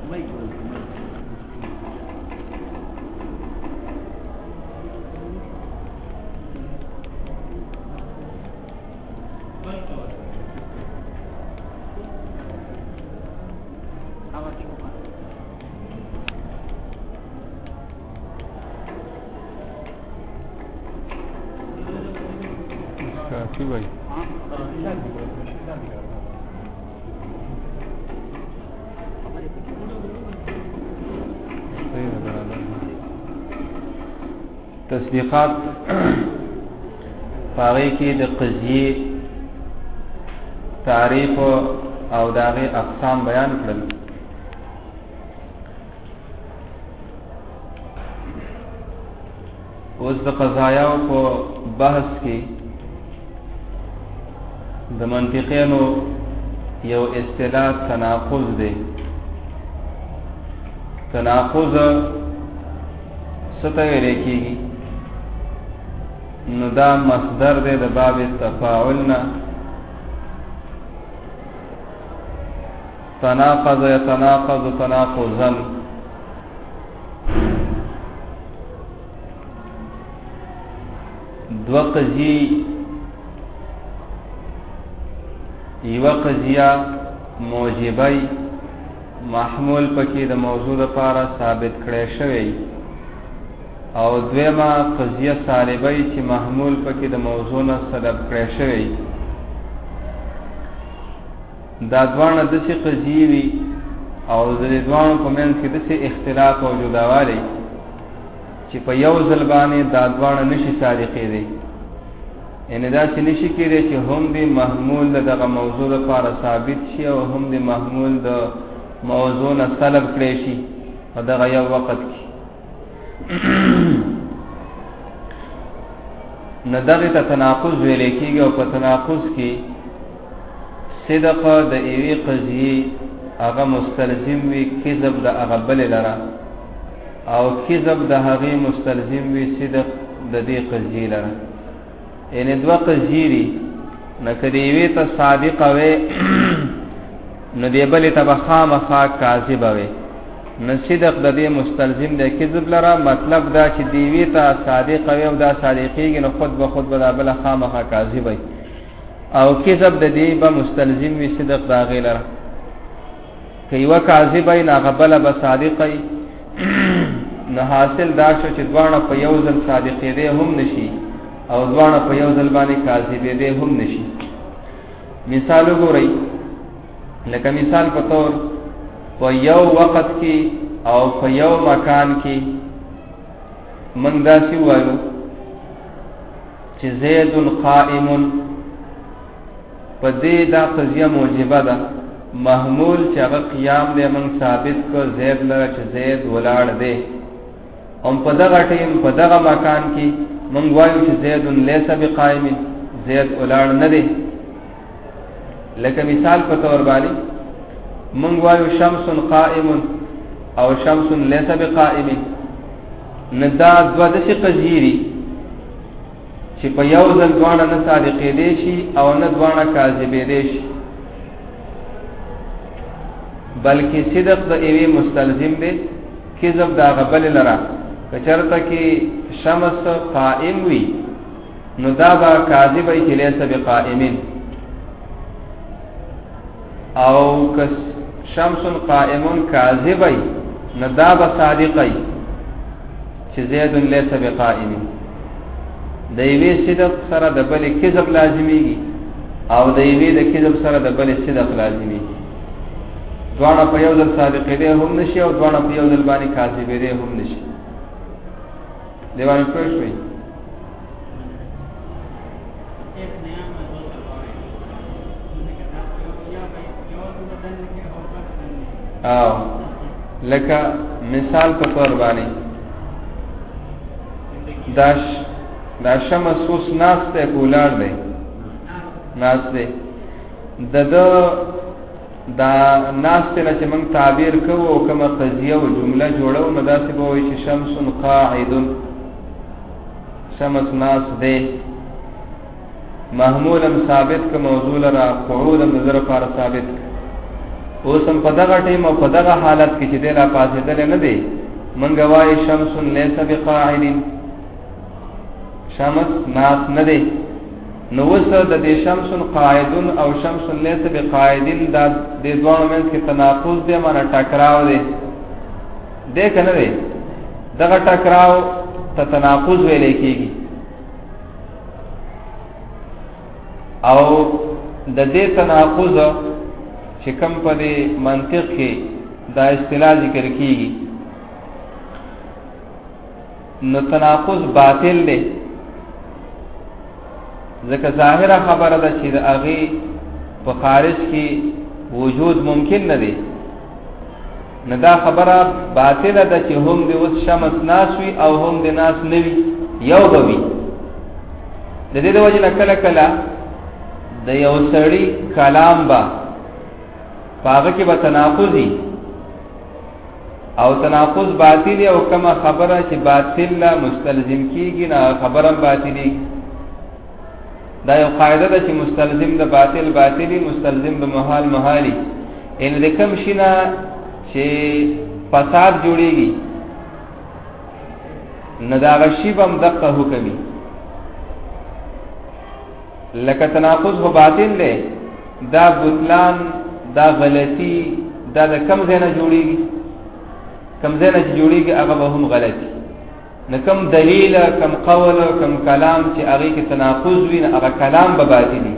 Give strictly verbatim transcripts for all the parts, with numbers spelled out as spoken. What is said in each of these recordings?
تسبیقات پاغی کی د قضیه تعریف او داغه اقسام بیان کړل. اوس د قضایاو په بحث کې د منطقینو یو اصطلاح تناقض دی. تناقض څه ته ویل کېږي؟ نو دا مصدر دی د باب تفاعل نه. تناقض يتناقض تناقضا. دو قضیه یو قضیه موجبی محمول پکې د موضوع لپاره ثابت کړی شوی او دویمه قضیه سالبی چې محمول پکې د موضوع نه سلب کړی شوی. دا دوانه داسې قضیې وي او د دې دوانو په منځ کې داسې اختلاف او جداوالی چې په یو ځل باندې دا دوانه نشي صادقېدی. یعنې داسې نشي کېدی چې هم د محمول د دغه موضوع لپاره ثابت شي او هم د محمول د موضوع نه سلب کړی شي په دغه یو وخت کې. نه دغې ته تناقض ویلی کېږي او په تناقض کې صدق د یوې قضیې هغه مستلزم وي کذب د هغه بلې لره او کذب د هغې مستلزم وي صدق د دې قضیې لره. یعنې دوه قضیې دي، نه که د یوې ته صادقه وی نو دې بلې ته به خامخا کاذبه وی. نه صدق د دې مستلزم دی کذب لره، مطلب دا چې د یوې ته صادقه وی او دا صادقېږي نو خود به خود به دا بله خامخا کاذبه وي او کذب د دې به مستلزم وي صدق د هغې لره. که یوه کاذبه وي نو هغه بله به صادقه وي. نو حاصل دا شو چې دواړه په یو ځل صادقېدی هم نشي او دواړه په یو ځل باندې کاذبېدی هم نشي. مثال وګورئ، لکه مثال په طور په یو وخت کې او په یو مکان کې موږ داسې ووایو چې زید قائم. په دې دا قضیه موجبه ده، محمول چې هغه قیام دی موږ ثابت کړ زید لره چې زید ولاړ دی. او په دغه ټیم په دغه مکان کې موږ وایو چې زید لیس بقائم، زید ولاړ نه دی. لکه مثال په طور باندې موږ وایو شمس قائم او شمس لیس بقائم. نه دا دوه داسې قضیې دي چې په یو ځل دواړه نه صادقېدی شي او نه دواړه کاذبېدی شي، بلکې صدق د یوې مستلزم دی کذب د هغه بلې لره. که چېرته کې شمس قائم وي نو دا به کاذب وي چې لیس بقائمین، او که شمس قائم کاذب وي نو دا به صادق وي چې زید لیس بقائمین. د یوې صدق سره د بلې کذب لازمیږي او د یوې د کذب سره د بلې صدق لازمیږي. دواړه په یو ځل صادقېدی هم نشي او دواړه په یو ځل باندې کاذبېدی هم نشي. دیوانه پوه شوئ؟ او لکه مثال په طور باندې داش دا شمس اوس ناست دی کولار دی ناست دی د ده دا ناست نه چې موږ تعبیر کوو او کومه قضیه او جمله جوړو نو داسې به وایي چې شمس قاعد، شمس ناست دی. محمولم ثابت که موضوع لره، قعودم د ده لپاره ثابت که. اوسم په دغه ټیم او په دغه حالت کې چې دلا پاسېدل نه دی منګ وای شمس ليس بقاعد شمس ناس نه دی نو وسه د دې شمس قاعد او شمس ليس بقاعد د دې دوه منځ کې تناقض دی معنی ټکراو دی دې کنه دی دغه ټکراو ته تناقض ویل کېږي او د دې تناقض چې کوم په دې منطق کې دا اصطلاح ذکر کیږي نو تناقض باطل دی ځکه ظاهره خبره ده چې د هغه په خارج کې وجود ممکن نه دی نه دا خبره باطله ده چې هم د اوس شمس ناس وي او هم د ناس نوي یو بوي د دې د وجه نه کله کله د یو سړی کلام با پاغه کې به تناقضي او تناقض باطل او کما خبره چې باطل لا مستلزم کیږي نه خبره باطلی دا یو قاعده ده چې مستلزم د باطل باطلی مستلزم د محال محالي ان د کوم شینا چې فساد جوړيږي نه دا غشي بم دقه حکمي لکه تناقض هو باطل له دا بطلان دا غلطي دا د کم ځای نه جوړيږي کم ځای نه جوړيږي هغه به هم غلطي نه کم دلیل کم قول کم کلام چې هغه کې تناقض وي نه هغه کلام به باطلي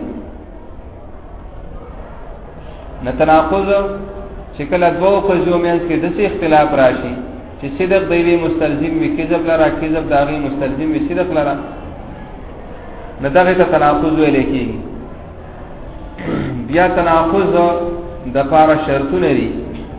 نه تناقض چې کله دوه قضیو کې د څه اختلاف راشي چې صدق دی مستلزم وي کذب لرا کذب داغي مستلزم وي صدق لرا نه دغه ته تناقض ویل کېږي بیا تناقض د پاره شرطونه دي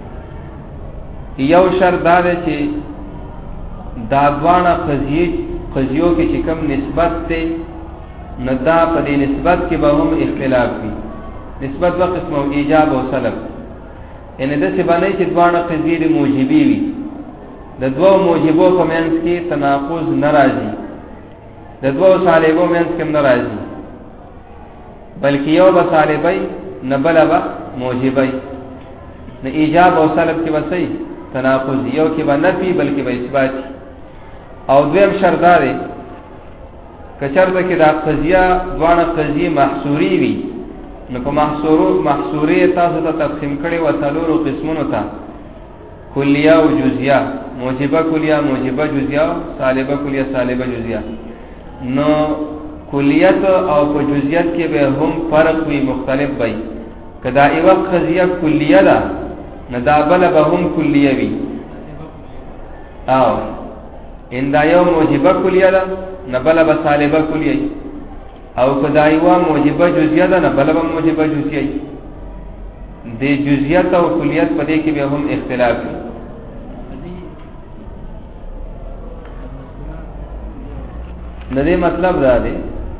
یو شرط دا دی چې دا دوانه قضیه قضیو کې چې کوم نسبت ته نه دا په دې نسبت کې به هم اختلاف وي نسبت په قسم او ایجاب او سلب ان د څه باندې چې دوانه قضیه موجبي وي د دوه موجبو په منځ کې تناقض ناراضي د دوه صالحو منځ کې ناراضي بلکې یو به صالحي نه بلبا موجبي نه ایجاب او سلب کې وسي تناقض یو کې به نفي بلکې به اثبات او دویم شرط دی کچرته کې دا قضیه دوانه قضیه محصوري وي نو په محصورو محصوري تاسو ته تقسیم کړي و څلورو قسمونو ته کلیه او جزئیه موجبه کلیه موجبه جزئیه سالبه کلیه سالبه جزئیه نو کلیت او په جزئیت کې به هم فرق وي مختلف وي کدا ایو قضیه کلیه ده نه دا بل به هم کلیه وي او ان دا یو موجبه کلیه ده نه بل به سالبه کلیه او کدا ایو موجبه جزئیه ده نه بل به موجبه جزئیه د جزئیات او کلیت په دې کې به هم اختلاف وي د دې مطلب دا دی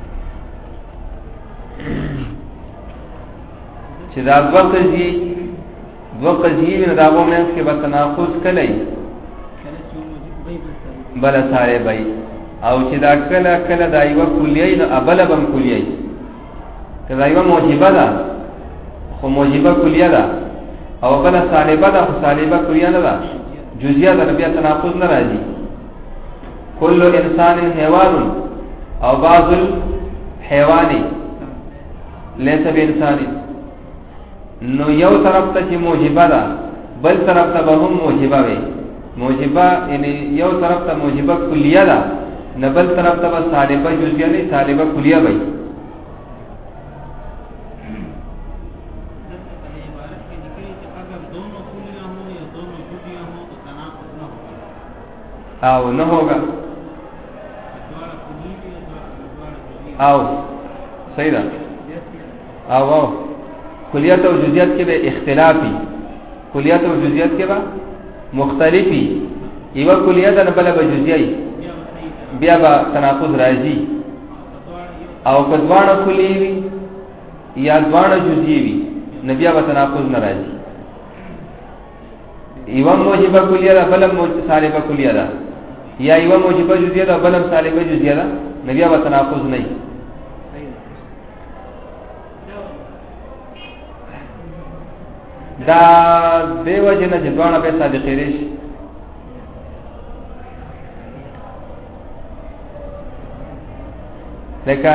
چې دا دوه قضیې دوه قضیې نه داغو مې کې به تناقض کړي بل ساره بای او چې دا کله کله دا یو کلیه نه ابل بم کلیه کله یو موجبه ده خو موجبه کلیه ده او بل سالبه ده خو سالبه کلیه نه ده جزئیه ده بیا تناقض نه راځي کل انسان حیوان او بعض الحيوان ليس بانسان نو یو طرف ته چې موجبه ده بل طرف ته به هم موجبه وي موجبه یعنی یو طرف ته موجبه کلیه ده نه بل طرف ته به سالبه جزئیه نه سالبه کلیه وي او نه ہوگا او صحیح ده او او کلیات او جزئیات کې به اختلافي کلیات او جزئیات کې به مختلفي یو کلیات نه بل به جزئي بیا به تناقض راځي او کدوانه کلی وي یا دوانه جزئي وي نبي به تناقض نه راځي یو موجبه کلیه ده بل موجبه سالبه کلیه ده یا یو موجبه جزئیه ده بل سالبه جزئیه ده نبي به تناقض نه دا دیو جن چې دوانه به صادقې شي. لکه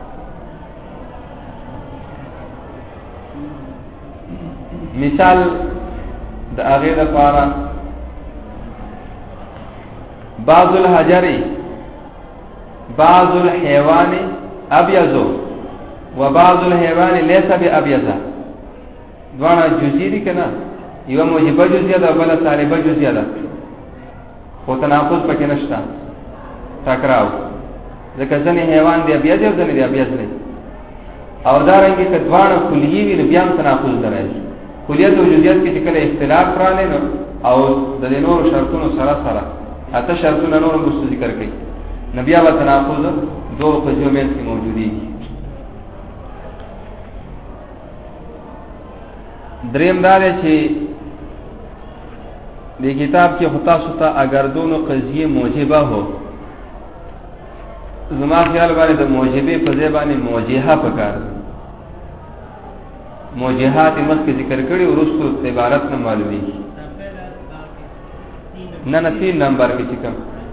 مثال د هغه لپاره بعض الحجر بعض الحيوان ابيض وبعض الحيوان ليس بابيض، دوانه جزئی دي کنه، یو موجبه جزئیه ده بل طالبه جزئیه ده، خو تناقض پکې نشته، ټکراو. ځکه ځنې حیوان دی ابيض او ځنې دی ابيض نه، او دا رنګه ک دوانه کلیه وي نو بیا هم تناقض درایي. کلیت او جزئیات کې چې کله اختلاف راغلی نو او د نورو شرطونو سره سره اته شرطونه نور هم ذکر کړي، نو بیا به تناقض دوه قضیو منځ کې موجودي. دریم دا دی چې د کتاب کې خطا ستا اگر دونو قضیه موجبه هو، زما خیال باندې د موجبه په ځای باندې موجهه پکار، موجهات مخکې ذکر کړي ورستو عبارت نه معلومي نه نه تین نمبر کې کوم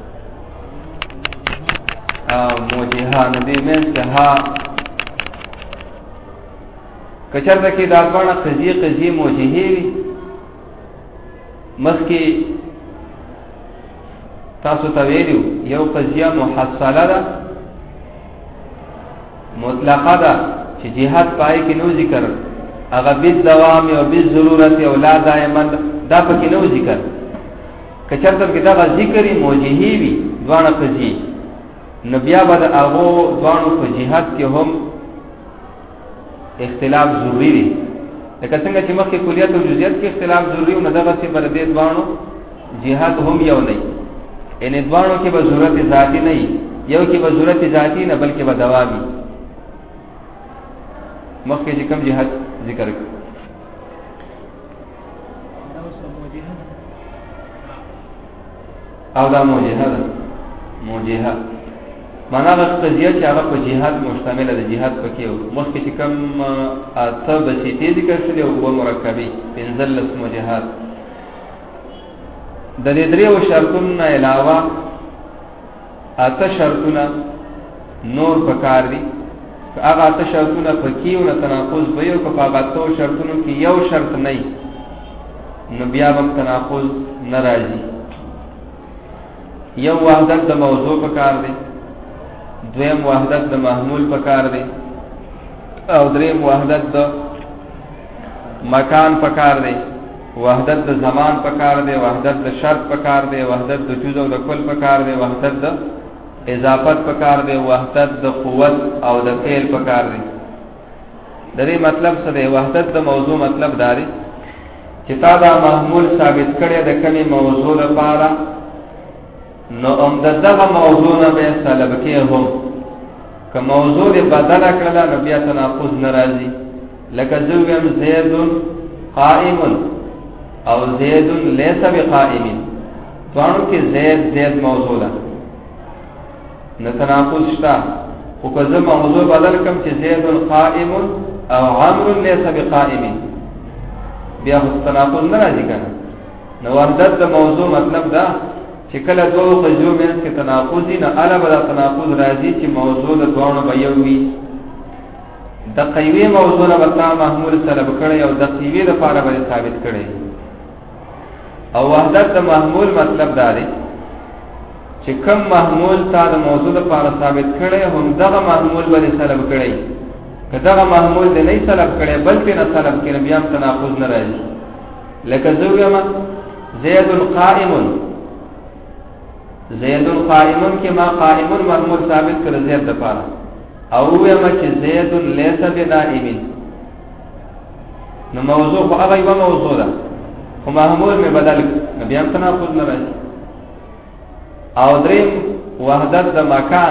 او موجهه نه دې مې ته ها کچرته کې دا ځوانه قضیه قضیه موجهه وي مخکې تاسو ته ویلو یو قضیه محصله ده مطلقه ده چې جهاد پای کې نو ذکر هغه بيد دوام او بيد ضرورت او لا دائما دا پکې نو ذکر کچرته کې دا ذکرې موجهه وي ځوانه قضیه نو بیا به هغه ځوانو په جهاد کې هم اختلاف ضروری دی. لکه څنګه چې مخکې کلیات او جزئیات کې اختلاف ضروری او نه دغه څه بر دې ځوانو جهاد هم یو نه، ان ځوانو کې به ضرورت ذاتی نه یو کې به ضرورت ذاتی نه بلکې به دوامي. مخکې چې کوم جهاد ذکر کړ او دا موجهه ده، موجهه معنا د قضیه چې هغه په جهاد مشتمل ده، جهاد پکې او مخکې چې کوم اته بسیطې ذکر شوی او په مرکبي پنځل اسمه جهاد. د دې دریو شرطونو علاوه اته شرطونه نور پکار دي، هغه اته شرطونه پکې او تناقض به یو په هغه اته شرطونو کې یو شرط نه نو بیا هم تناقض ناراضي. یو وحدت د موضوع پکار دي، دویم وحدت د محمول پکار دی، او دریم وحدت د مکان پکار دی، وحدت د زمان پکار دی، وحدت د شرط پکار دی، وحدت د جزء او د کل پکار دی، وحدت د اضافت پکار دی، وحدت د قوت او د فعل پکار دی. د دې مطلب څه دی؟ وحدت د موضوع مطلب دا دی چې تا دا محمول ثابت کړی د کمی موضوع لپاره نو ام دغه موضوع نه به سلب کې هم که موضوع دې بدل کړل نو بیا تناقض ناراضي. لکه زویم زید قائم او زید ليس بقائم، دوانو کې زید زید موضوع ده نه تناقض شته، او که زه موضوع بدل کم چې زید قائم او عمرو ليس بقائم بیا تناقض ناراضي کنه. نو وحدت د موضوع مطلب ده چې کله دوه قضیو منځ کې تناقض دي نه الا بل تناقض راځي چې موضوع د دوه بیوي د قیوی موضوع نه وتا محمول طلب کړي او د قیوی د لپاره به ثابت کړي. او وحدت د محمول مطلب دا دی چې کوم محمول تا د موضوع د لپاره ثابت کړي هم دغه محمول به طلب کړي، که دغه محمول د نه طلب کړي بلکې نه طلب کړي بیا تناقض نه راځي. لکه زوجما زید قائم، زید قائم کې ما قائم محمول ثابت کړ زید د پاره، او ویما چې زید ليس بنائم نو موضوع خو هغه یو موضوع ده خو محمول می بدل نبی هم تناقض نه راځي. او دریم وحدت د مکان،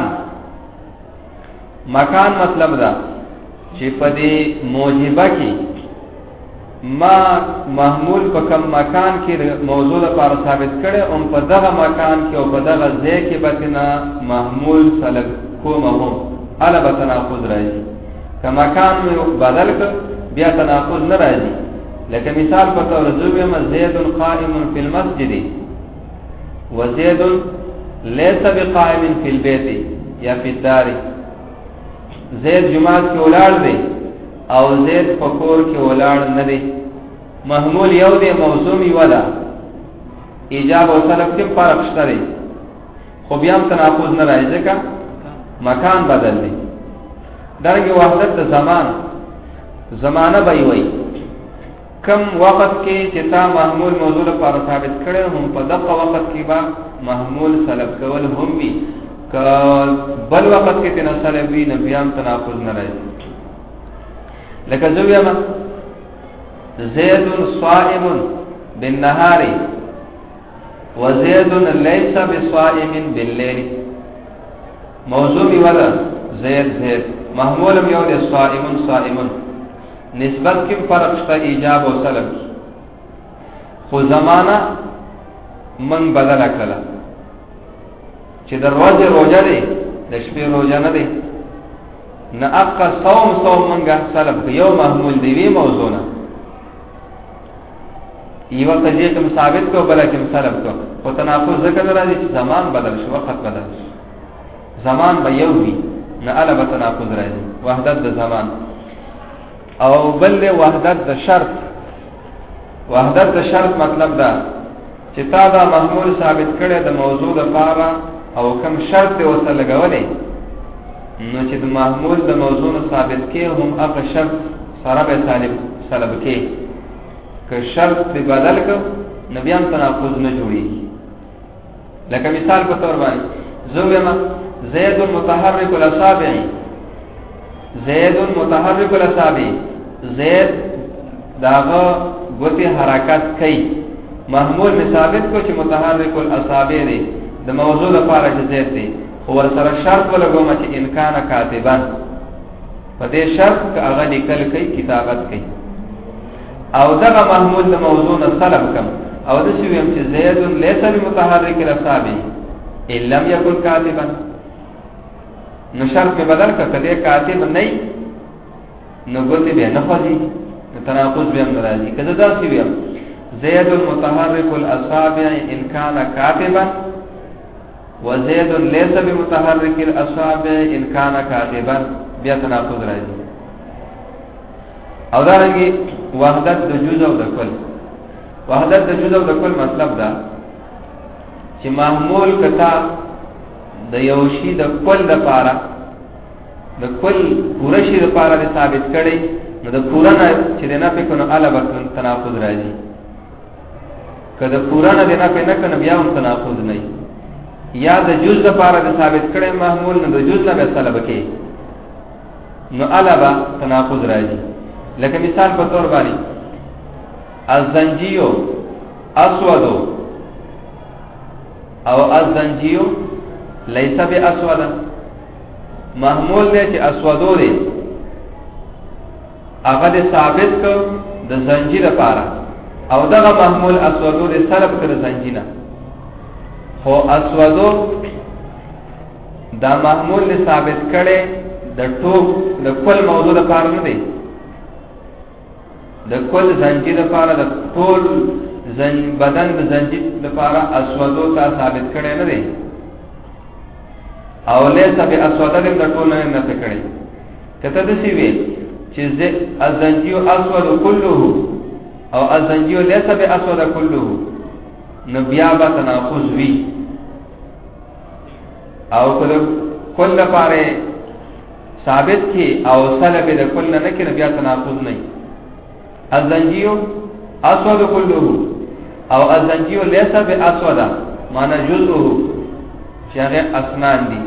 مکان مطلب ده چې په دې موجبه کې ما محمول په کوم مکان کې موضوع لپاره ثابت کړي او په دغه مکان کې او په دغه ځای کې به نه محمول سلب کومه هم الا به تناقض راځي. که مکان مې بدل کړ بیا تناقض نه راځي، لکه مثال په تور زویم زید قائم فی المسجد وزید ليس بقائم فی البيت یا فی الدار. زید جماعت کې ولاړ دی او زید په کور کې ولاړ نه دی. محمول یو دی، موضوع یو ده، ایجاب او طلب کې فرق شته دی، خو بیا هم تناقض نه راځي ځکه مکان بدل دی. درګه وحدت د زمان زمانه به وي، کم وخت کې چې تا محمول موضوع لپاره ثابت کړي هم په دغه وخت کې به محمول سلب کول هم وي، که بل وخت کې تنه سلب وي نه بیا هم تناقض نه راځي. لکه زه وایم زید صائم بالنهار وزید ليس بصائم بالليل. موضوع ولا زید زید، محمول یو دی صائم صائم، نسبت کې فرق شته ایجاب او سلب، خو زمانہ من بدل کړه چې د ورځې روزه دی د شپې روزه نه دی، نه اقا صوم صوم منګه سلب یو محمول دی وی موضوع نه یو قضیه کوم ثابت کو بل کوم سلب کو، خو تناقض ذکر راځي چې زمان بدل شو، وخت بدل شو، زمان به یو وي نه الا به تناقض راځي. وحدت د زمان او بل وحدت د شرط. وحدت د شرط مطلب دا چې تا دا محمول ثابت کړي د موضوع لپاره او کوم شرط ورته لګولې، نو چې د محمول د موضوع ثابت کې هم هغه شرط سره به سالب سلب کې، که شرط به بدل کو نبی هم تناقض نه جوړي. لکه مثال په تور باندې زوما زید متحرک الاصابع، زید متحرک الاصابع، زید داغه غوتی حرکت کوي، محمول ثابت کو چې متحرک الاصابع دی د موضوع لپاره چې زید دی، خو ور سره شرط ولګوم چې ان کان کاتبا، په دې شرط کې هغه لیکل کوي کتابت کوي، او دغه محمول د موضوع نه طلب کم او د شی ویم چې زید ليس بمتحرک الاصابع ان لم يكن کاتبا، نو شرط په بدل کا کده کاتب نه نو ګوتی به نه خوځي، تناقض به هم راځي. کله دا شی ویم زید المتحرك الاصابع ان كان كاتبا وزید ليس بمتحرك الاصابع ان كان كاتبا، بیا تناقض راځي. او دا رنګي وحدت د جزء او د کل. وحدت د جزء او د کل مطلب دا چې محمول کتا د یو شی د کل د پاره د کل پوره شی د پاره ثابت کړي، نو د پوره نه چې نه په کنه علاوه تناقض راځي، کله پوره نه نه په نه کنه بیا هم تناقض نه، یا د جزء د پاره ثابت کړي محمول نه د جزء نه به طلب کې نو علاوه تناقض راځي. لکه مثال په تور باندې الزنجیو اسودو او الزنجیو لیس بی اسود، محمول دی چې اسودو دی هغه د ثابت کو د زنجیر لپاره، او دغه محمول اسودو دی سلب کړ زنجینا، خو اسودو دا محمول دی ثابت کړي د ټوک د کل موضوع لپاره نه دی، د کل زنجیر لپاره د ټول زن بدن د زنجیر لپاره اسودو تا ثابت کړي نه دی، او لیسا بی اسوده دیم در طول نمیم نفع کردی. کتا دسی وی چیز الزنجیو اسود کلوه او الزنجیو لیسا بی اسود کلوه نبیابا تناقض وی، او کلو کل پاره ثابت کی او سلب د کل نه کې بیا تناقض نه. الزنجیو اسود کلوه او الزنجیو لیسا بی اسود معنی جزءه چې هغه اسنان دي.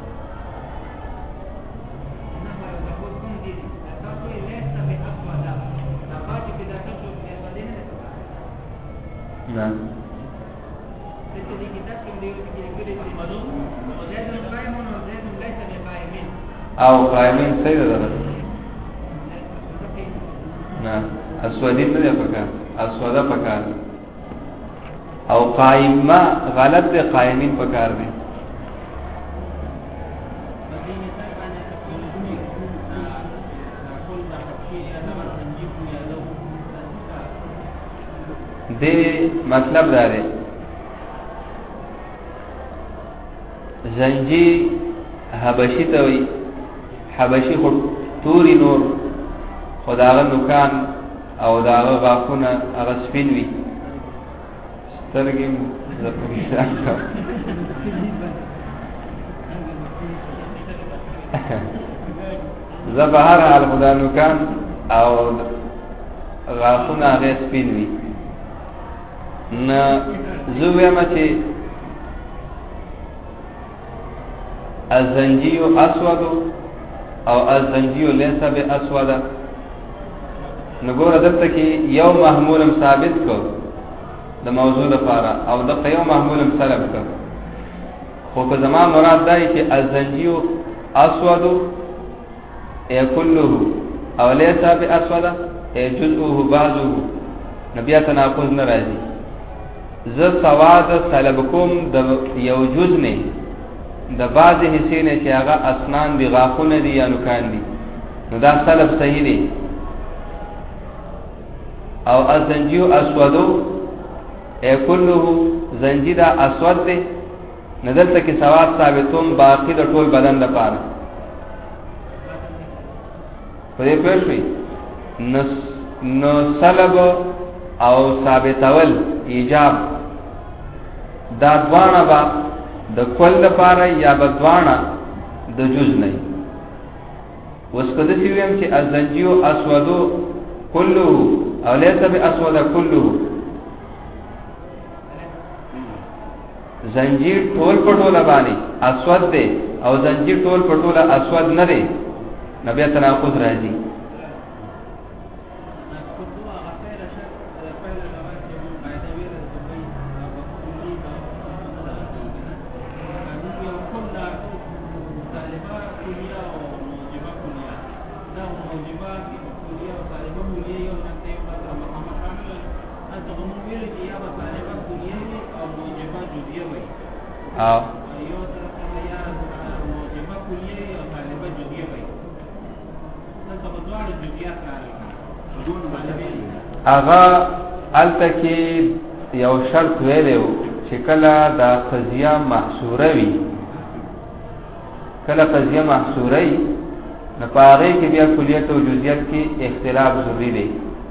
نه او قائمین صحیح ده نه اسودین نه پکار اسودا پکار او قائمه غلط ده قائمین پکار دي. دې مطلب دا دی زنجي حبشي ته وي حبشي خو توري نور خداغه نوکان او داغه غاښونه هغه سپین وي سترګې زپوږیشان زبهر حال خدا نوکان او غاښونه هغه سپین وي نه زه وایم چې الزنجي اسود او الزنجي ليس باسود نګور دلته کې یو محمولم ثابت کو د موضوع لپاره او د یو محمولم سلب کو خو په زمان مراد دی چې الزنجي اسود ای كله او ليس باسود ای جزءه بعضه نبي تناقض نه راځي ز سواد سلب کوم د یو جز نه د بعض حصے نه چې هغه اسنان دی غاښونه دي یا نوکان دي نو دا سلب صحیح دی او الزنجي اسود ای كله زنجي دا اسود دی نظرته کې سواد ثابتوم باقی د ټول بدن لپاره په دې پېښوي نو سلب او ثابتول ایجاب دا دوانه با د کل لپاره یا بدوانه د جز نه اوس کده چې ویم چې الزنجي اسود كله او ليس باسود كله زنجیر ټول پټوله باندې اسود دی او زنجیر ټول پټوله اسود نه دی نبی تناقض راځي او اغا التکی یو شرط ویلو چې کله دا قضیه محصوره وي کله قضیه محصوره وي نه پاره کې بیا کلیت او جزئیات کې اختلاف ضروری دی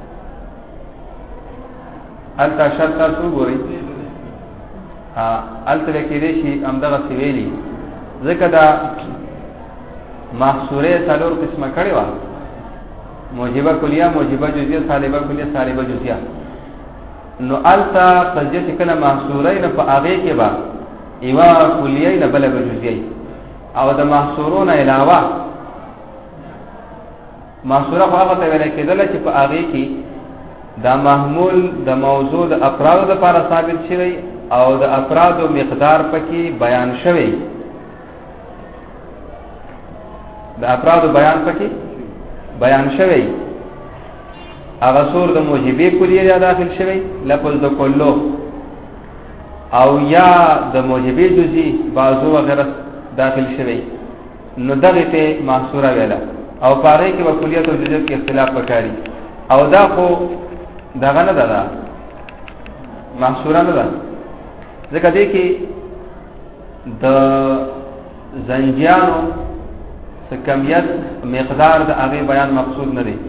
التا شرط تاسو ګورئ ها الته کې دې شي امدغه سویلی ځکه دا محصوره څلور قسمه کړي و موجبه کلیه موجبه جزئیه سالبه کلیه سالبه جزئیه نو التا قضیه کله محصوره نه په هغه کې با ایوا کلیه نه بل جزئیه او د محصورون علاوه محصوره هغه ته ویل کېدل چې په هغه کې دا محمول د موضوع د افراد لپاره ثابت شوی او د افراد مقدار پکې بیان شوی د افراد بیان پکې بیان شوی هغه سور د موجبه کلیه داخل شوی لفظ د کلو او یا د موجبه جزئی بعضو وغیرہ داخل شوی نو دغه ته محصوره ویلا او پاره کې وکلیت او جزئی کې اختلاف وکاري او دا خو دغه نه ده محصوره نه ده ځکه دې کې د زنجیانو کمیت مقدار د هغه بیان مقصود نه دی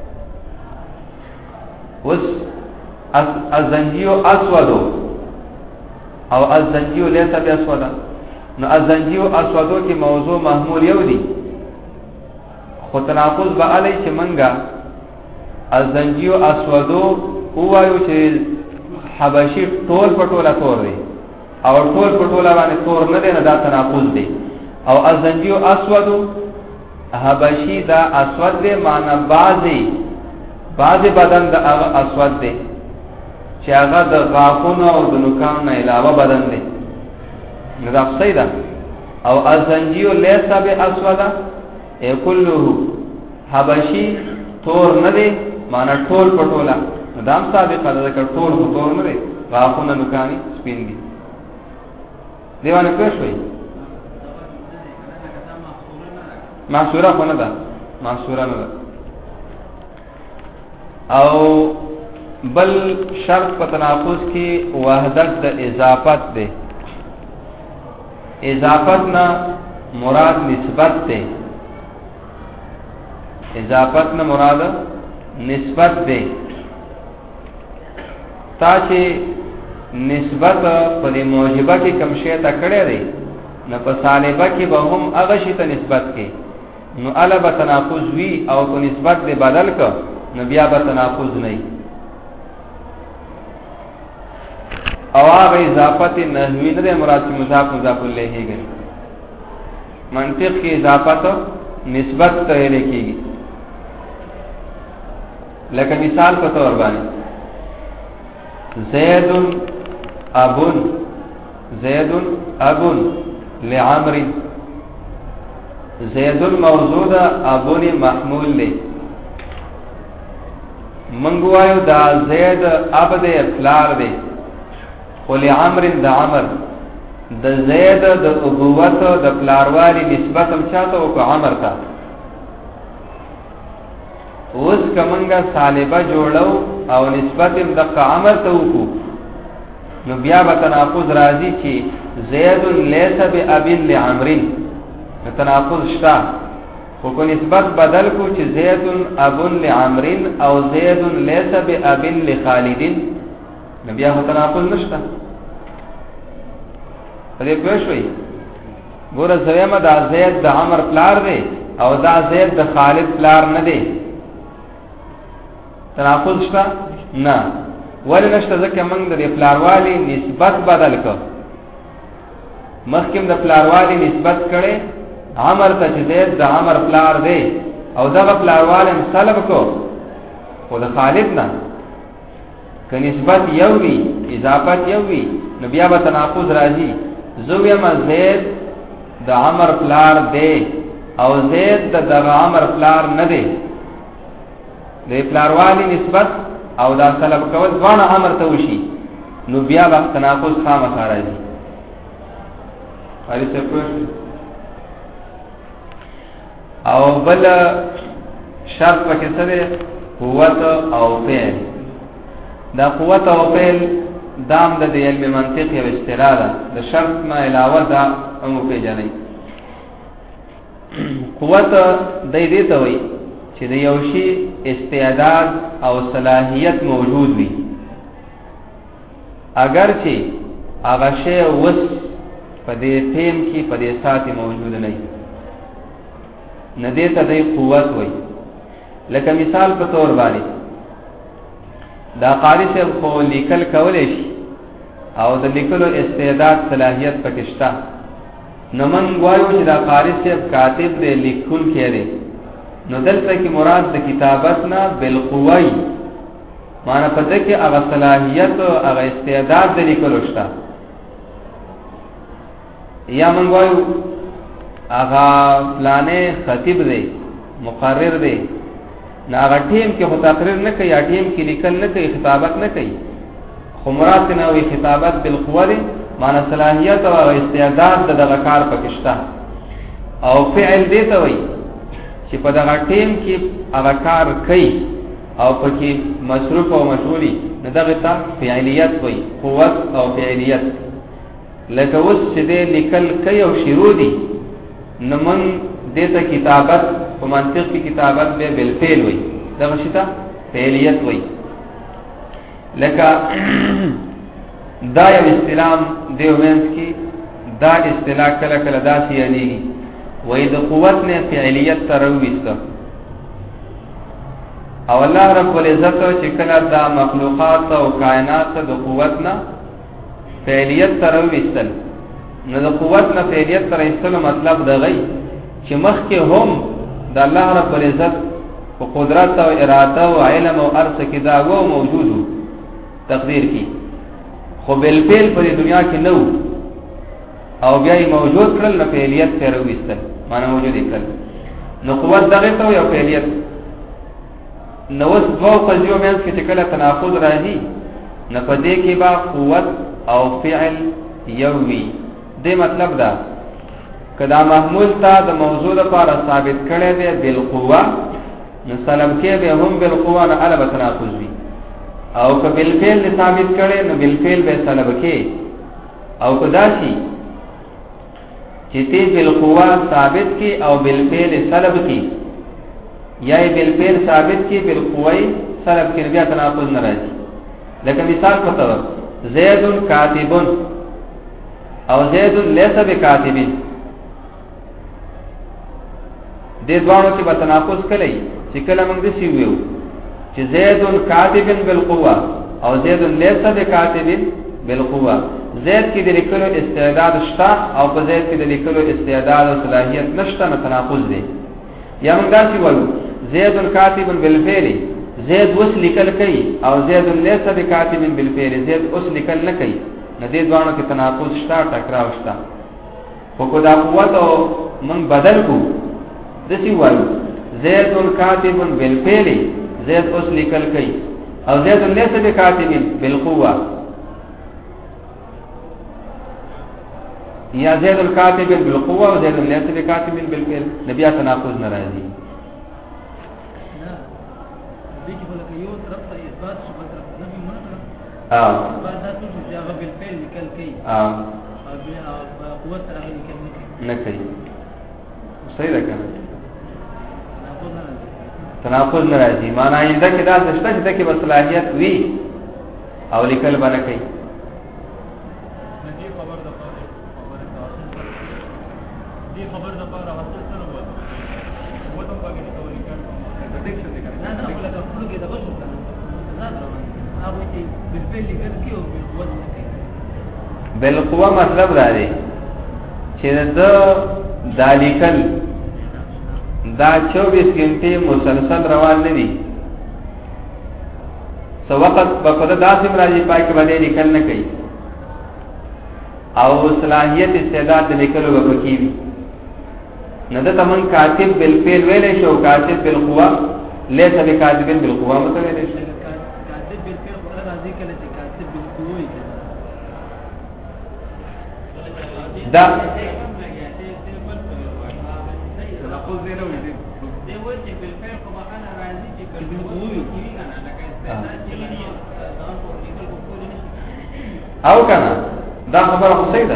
اوس الزنجي اسود او الزنجي ليس باسود نو الزنجي اسود کې موضوع محمول یو دی خو تناقض به علی چې منګه الزنجي اسود هوایو چې حبشي ټول پټوله تور دی او ټول پټوله باندې تور نه دی نه دا تناقض دی او الزنجي اسود حبشي دا اسود دی معنا بعضی بعضی بدن دا هغه اسود دی چې هغه د غاښونو او د نوکانو نه علاوه بدن دی نو دا صحیح ده او الزنجي ليس باسود ای كله حبشي تور نه دی معنا ټول پټوله دام سابقه ده که ټول تور نه دی غاښونه نوکانی سپین دي دیوانه پښوی محصوره خونه ده محصوره نه ده او بل شرط په تناقض کې وحدت د اضافت ده. اضافت نه مراد نسبت ده. اضافت نه مراد نسبت ده. تا چې نسبت په دې موجبه کې کوم شی ته کړی دی نو په سالبه کې به هم هغه شی ته نسبت کې نو الا به تناقض وی او کو نسبت دې بدل ک نو بیا به تناقض نه وي. او هغه اضافت نحوی نه مراد چې مضاف مضاف الیه کېږي. منطق کې اضافت نسبت ته لیکيږي. لکه مثال په تور باندې زید ابن زید ابن لعمر. زید موجود ابن محمول له منګوایو دا زید ابد افلار دی خو لعمر د عمر د زید د ابوت د پلاروالی نسبت هم چاته او عمر ته. اوس کومنګه سالبه جوړو او نسبت هم د عمر ته وکړو نو بیا به تناقض راځي چې زید ليس باب لعمر. تناقض شته خو کو نسبت بدل کو چې زید اب لعمر او زید ليس باب لخالد نو بیا تناقض نشته. دې پوښوي ګوره زویمه دا زید د عمر پلار دی او دا زید د خالد پلار نه دی. تناقض شته نه. ولې نشته؟ ځکه موږ د پلاروالی نسبت بدل کړ. مخکې د پلاروالی نسبت کړي عمر ته چې زید د عمر پلار دی او دا پلاروالی سلب کو خو د خالد نه. که نسبت یو وي اضافت یو وي نو بیا به تناقض راځي. زویم زید د عمر پلار دی او زید د دغه عمر پلار نه دی. د پلاروالی نسبت او دا سلب کول دوانه عمر ته وشي نو بیا به تناقض خامخا راځي. هرې څه پوه او بل شرط پکې سره قوت او فعل. دا قوت او فعل دام د دا علم منطق او اصطلاح ده. د شرط نه علاوه دا هم پیژنئ. قوت د دې ته وایي چې د یو شی استعداد او صلاحیت موجود وي اگر چې هغه شی وس په دې ټیم کې په دې ساتي موجود نه وي نه دې ته د قوت وایي. لکه مثال په تور باندې دا قاری صاحب خو لیکل کولای شي او د لیکلو استعداد صلاحیت پکې شته نو من وایو چې دا قاری صاحب کاتب دی لیکون کې دی نو دلته کې مراد د کتابت نه بالقوی معنی پدې کې هغه صلاحیت او هغه استعداد د لیکلو شته. یا من وایو هغه پلانې خطیب دی مقرر دی نه هغه ټیم کې خو تقریر نه کوي یا ټیم کې لیکل نه کوي خطابت نه کوي خو مراد نه وي خطابت بالقوه دی معنی صلاحیت او استعداد د دغه کار پکې شته. او فعل دی ته وایي چې په دغه ټیم کې هغه کار کوي او پکې مصروف او مشغولي نه دغه ته فعالیت وایي قوت او فعالیت. لکه اوس چې دې لیکل کوي او شروع دي نو من دې ته کتابت په منطق کې کتابت به بالفعل وایي دغه شي ته فعالیت وایي. لکه دا یو اصطلاح دی ومنځ کې دا اصطلاح کله کله داسې یادېږي وای د قوت نه فعالیت ترويست او الله رب العزت چې کله دا مخلوقات او کائنات د قوت نه فعالیت ترويستل نو د قوت نه فعالیت ترويستل مطلب دا غي چې مخکې هم د الله رب العزت په قدرت او اراده او علم او ارث کې دا و موجود تقدیر کې خو بالفعل په دنیا کې نو او بیا موجود کړل نه فعالیت ترويستل معنی موجود کړل نو قوت دغه ته یو فعالیت نو اوس دوه قضیو مېنس کې چې کله تناقض راځي نه پدې کې با قوت او فعل یو وي. دې مطلب دا کدا محمول تا د موضوع لپاره ثابت کړي دی بالقوه نو سلام کې به هم بالقوه نه علاوه تناقض وي او که بالفعل ثابت کړي نو بالفعل به سلب کې او کداشي چې تی بالقوا ثابت کی او بالفعل سلب کی یا بالفعل ثابت کی بالقوی سلب کی بیا تناقض ناراضي. لکه مثال په تور زید کاتب او زید ليس بکاتب، دې دوانو کې به تناقض کړي چې کله موږ دې سی ویو چې زید کاتب بالقوه او زید ليس بکاتب بالقوه، زید کې د لیکلو استعداد شته او په زید کې د لیکلو استعداد او صلاحیت نشته، نه تناقض دی. یا موږ داسې وایو زید کاتب بالفعل، زید اوس لیکل کوي او زید ليس بکاتب بالفعل، زید اوس لیکل نه کوي، نه دې دوانو کې تناقض شته، ټکراو شته. خو کو دا قوت او موږ بدل کو دسی وایو زید کاتب بالفعل، زید اوس لیکل کوي او زید ليس بکاتب بالقوه، یا زید الکاتب بالقوه او زید ليس بکاتب بالفعل، نبي تناقض ناراضي. دې کې بلکې یو طرف ته اثبات شو، بل طرف نفي منکر. اه بعد دا څه چې هغه بالفعل لیکل کوي اه او بیا قوت سره لیکل نه کوي. صحیح ده کنه؟ تناقض نه راځي. تناقض ناراضي معنا یې دا کې دا شته چې د کې مصلاحیت وی او لیکل باندې کوي. دې خبر ده خبره تاسو دې خبر ده پر حاصل سره وته وته باندې کوي پروډکشن دې کنه نه نه بل دا ټول کې دا وشو کنه نه دا هغه چې بالفعل لیکل کوي او بالقوت نه کوي. بالقوه مطلب دا دی چې دا دالیکل دا چوبیس گھنٹے مسلسل روان نه دي، سو وخت په خود داسې راځي پای کې باندې لیکل نه کوي او صلاحیت استعداد لیکلو وکړي. نه دا تمن کاتب بالفعل ویلې شو، کاتب بالقوا ليس بکاتب بالقوا مطلب دی کاتب بالفعل خو راځي کله چې کاتب بالقوا وي دا تناقض دی نه وي دی وایي چې بالفعل خو بخانه راځي چې بالقوا وي کیږي کنه لکه استعداد چې دی دا په لیکل کو کولی نه او کنه دا خبره خو صحیح ده.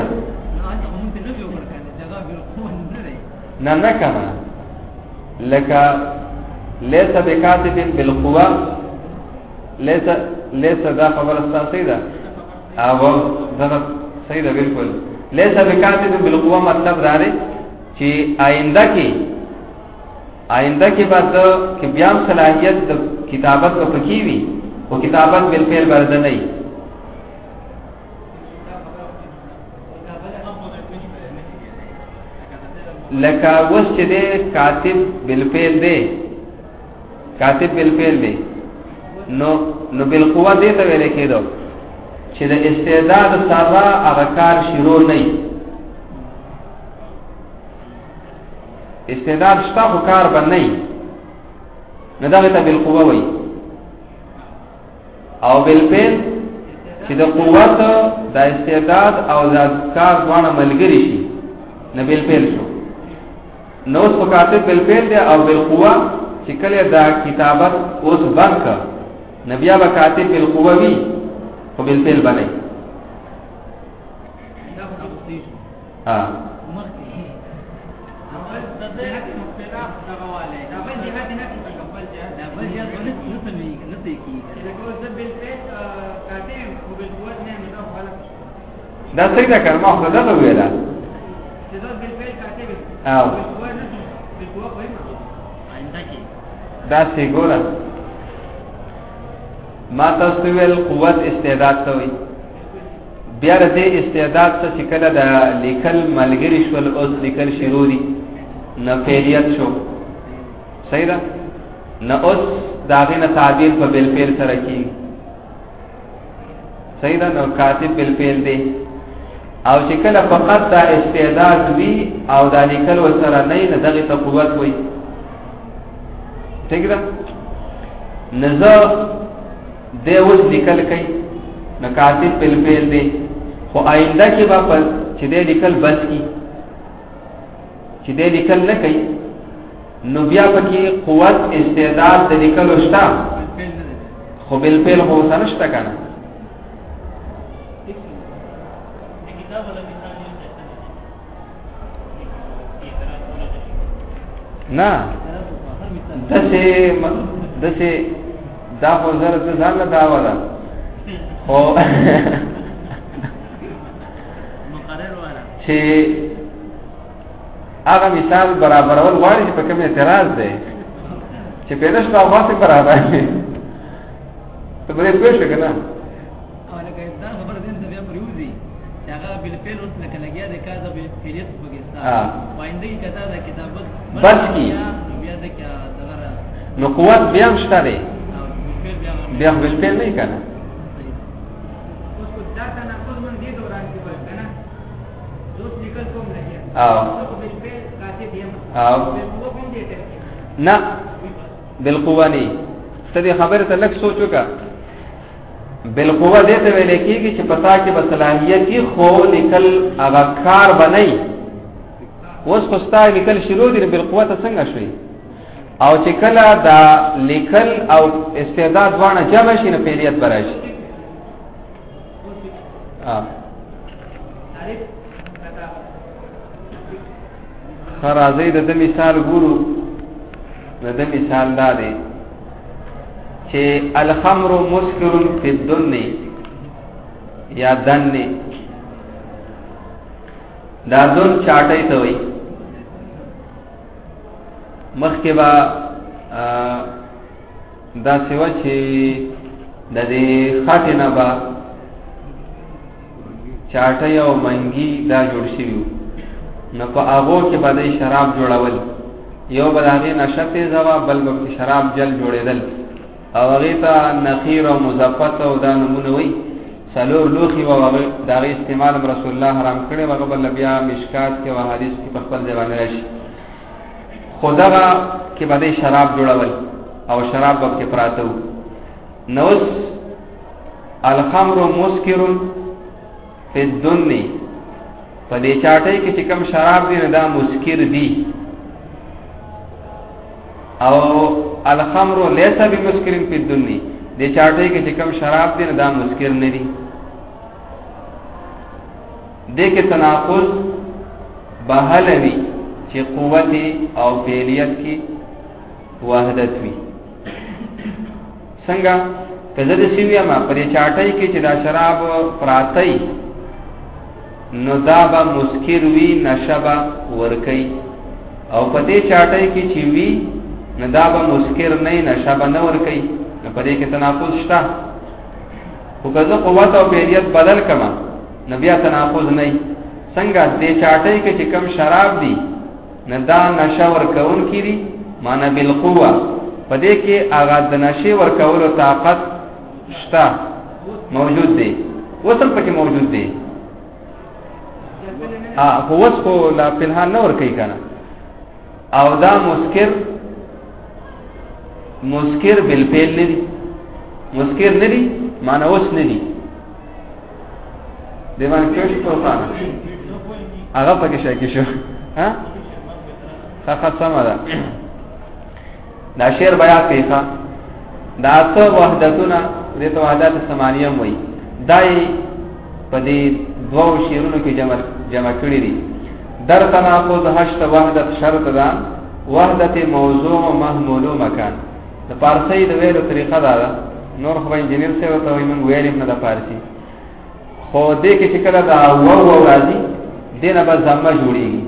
نه نه کنه لکه ليس بکاتب بالقوا ليس ليس دا خبره صحیح ده او دا صحیح ده بالکل. ليس بکاتب بالقوا مطلب دا دی چې آینده کې آینده کې بعد کې بیا صلاحیت د کتابت په پکې وي او کتابت بالفعل برد نه وي. لکه وس چې دې کاتب بالفعل دی، کاتب بالفعل دی نو نو بالقوه دې ته ویل کېدو چې د استعداد سره هغه کار شروع نه وي. استعداد شته خو کار باندې نه وي، نو دغه ته بالقوه وایي. او بالفعل چې د قوت د استعداد او د کار دواړه ملګري شي نه بالفعل شو. نو اس کاتب بالفعل دی او بالقوه چې کله دا کتابت اوس بنک نبیا با کاتب بالقوه وی او بالفعل باندې دا په تاسو ها مخکې اول د دې حق مختلف دغواله دا بل جهاد نه کې خپل جهاد دا بل جهاد ونه څه نه نه کیږي دا کو د بالفعل کاتب او بالقوه نه نه خالص دا څنګه ده کړم خو دا ویلا چې دا بالفعل کاتب او دا سی ګورا ما تاسو ویل قوت استعداد ته وي، بیا دې استعداد څخه چې کله د لیکل ملګری شول اوس لیکل شروع دي نه فعلیت شو. صحیح ده نه اوس داغه نه تعبیر په بالفعل سره کی. صحیح ده نو کاتب بالفعل دی او چې کله فقط دا استعداد وی او دا لیکل وسره نه نه دغه ته قوت وي. ٹھیک ده نزا دے اوس لیکل کوي نو کاتب بالفعل دی، خو آینده کې به پر چې دې لیکل بس کی چې دې لیکل نه کوي نو بیا پکې قوت استعداد د لیکلو شته خو بالفعل خو سنشته کنه نه دسه دسه دا خو زره د ځان له داوا ده خو مقرر وره چې هغه مثال برابرول غواړي چې په کوم اعتراض ده چې پیدا شو واسه برابر دی ته به پوه شې کنه او لکه دا خبره دې بیا پریوزي چې هغه بل پیل اوس لکه لګیا د کاذب فریت پاکستان وایندې کته دا کتابت بس کی بیا د کیا دغه نو قوت بیا مشته دی بیا بل پیل نه کنه اوس کو دا کنه خپل من دې دوران کې بس کنه دوست نکل کوم نه او بل پیل کاتب یم او کو کوم دې ته نه بالقوه نه ستدي خبره ته لک سوچو کا بالقوه دې ته ویل کېږي چې پتا کې به صلاحیت کی خو نکل هغه کار بنئ اوس خو ستا لیکل شروع دي بالقوه ته څنګه شوي او چې کله دا لیکل او استعداد وانه جمع شي نه پیریت براشي ها خرازی د مثال ګورو د مثال دا دی چې الخمر مسکر فی الدن یا دن دا دن چاټی ته وي مخکې با دا سیوا چې د دې خاطنه با چاټی او منګي دا جوړ شوی نو په هغه کې باندې شراب جوړول یو بلاغه نشته زوا بل به شراب جل جوړېدل او هغه ته نخیر او مزفت او دا نمونه وي سلور لوخي او هغه دا استعمال رسول الله حرام کړي هغه بل بیا مشکات کې او حدیث کې په خپل ځای باندې راشي خدغه کې باندې شراب جوړول او شراب به کې پراته وو نوس الخمر مسکر فی الدن په دې چاټۍ کې چې کوم شراب دي دا مسکر دي او الخمر ليس بمسکر فی الدن دې چاټۍ کې چې کوم شراب دي دا مسکر نه دي دې کې تناقض بهلوي چې قوت او فعلیت کې وحدت وي څنګه کله د سیویا ما په چاټۍ کې چې دا شراب پراتای نو دا به مسکر وی نشبا ورکی او په دې چاټۍ کې چې وی نو دا به مسکر نه نشبا نه ورکی نو په دې کې تناقض شته خو کله قوت او فعلیت بدل کما نبي تناقض نه څنګه دې چاټۍ کې چې کم شراب دي نه دا نشه ورکون کړي معنا بالقوه پدې کې اغاز د نشه ورکول او طاقت شتا موجود دی وصل پکې موجود دی ها هو وس کو لا فلحال نه ور کوي کنه او دا مسکر مسکر بالفعل نه دي مسکر نه دي معنا وس نه دي دیوان کېش په خانه هغه پکې شي کې شو ها ښه سمه ده دا شعر بیان کیخه دا څو وحدتونه دې ته وحدت ثمانیه وای دای په دې دوو شعرونو کې جمع جمع کړی دي در تناقض هشت وحدت شرط ده وحدت موضوع و محمول و مکان د فارسی د ویلو طریقه دا ده نور خو انجنیر څه وته وي موږ ویلې نه د فارسی خو دې کې چې کله دا و و راځي دینه به زمما جوړیږي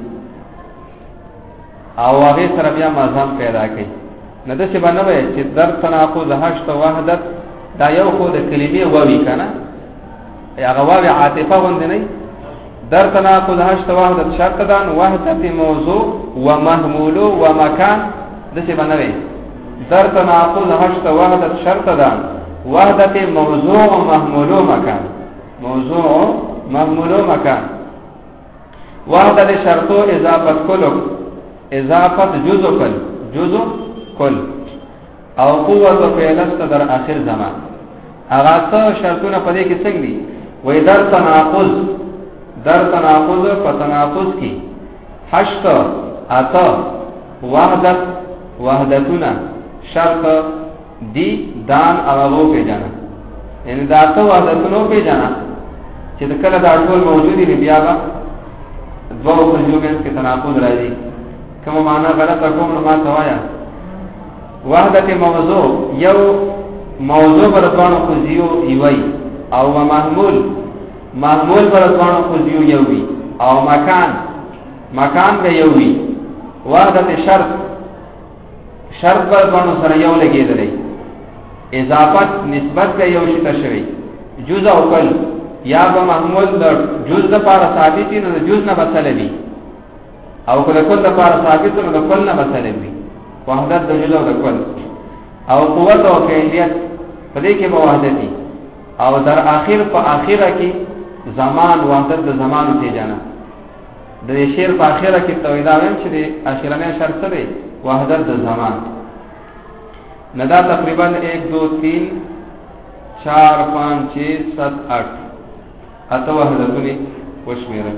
او هغه سره بیا مازام پیدا کوي نه د څه باندې وای چې در تناقض هشت وحدت دا یو خو د کلمې ووي کنه یا غواوی عاطفه وند نه در تناقض هشت وحدت شرط دان وحدت موضوع و محمول و مکان د څه باندې وای در تناقض هشت وحدت شرط دان وحدت موضوع و محمول و مکان موضوع محمول و مکان وحدت شرط اضافت کلو اضافت جزء کل جزء کل او قوت فعلست در آخر زمان اغا تا شرطونه پدې کې څنګه دي وې در تناقض در تناقض په تناقض کې حشت اتا وحدت وحدتونه شرط دی دان هغه پیژنه یعنی دا څو وحدتونو پیژنه چې کله دا ټول موجودي نه بیا به دوه قضیو کې تناقض راځي کوم معنا غلط کوم نو ما توایا وحدت موضوع یو موضوع پر دوه قضیو ایوي او محمول محمول پر دوه قضیو یوي او مکان مکان به یوي وحدت شرط شرط پر دوه سره یو لګیدلی اضافت نسبت به یو شي تشوي جزء او کل یا به محمول د جزء لپاره ثابت نه د جزء نه بسلوي او کله کل لپاره ثابت نه د کل نه بسلوي وحدت د جزء او د کل او قوت او کیفیت په دې کې به وحدتي او در اخر په اخره کې زمان وحدت د زمان ته جانا د شعر په اخره کې توحید وایم چې د اخرانه شرط دی وحدت د زمان ندا تقریبا ایک دو تین چار پانچ چھ سات آٹھ اتو وحدتونی وشمیرن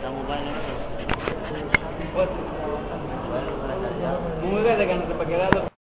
Muy bien, de que no te pa' quedar